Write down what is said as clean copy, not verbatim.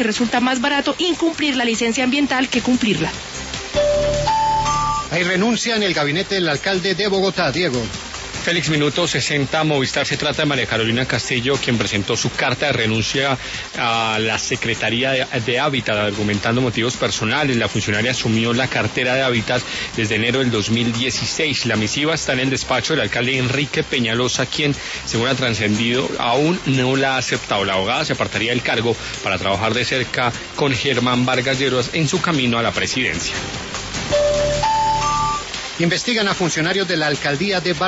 que resulta más barato incumplir la licencia ambiental que cumplirla. Hay renuncia en el gabinete del alcalde de Bogotá, Diego. Félix, minuto 60, Movistar. Se trata de María Carolina Castillo, quien presentó su carta de renuncia a la Secretaría de Hábitat, argumentando motivos personales. La funcionaria asumió la cartera de Hábitat desde enero del 2016. La misiva está en el despacho del alcalde Enrique Peñalosa, quien, según ha trascendido, aún no la ha aceptado. La abogada se apartaría del cargo para trabajar de cerca con Germán Vargas Lleras en su camino a la presidencia. Investigan a funcionarios de la alcaldía de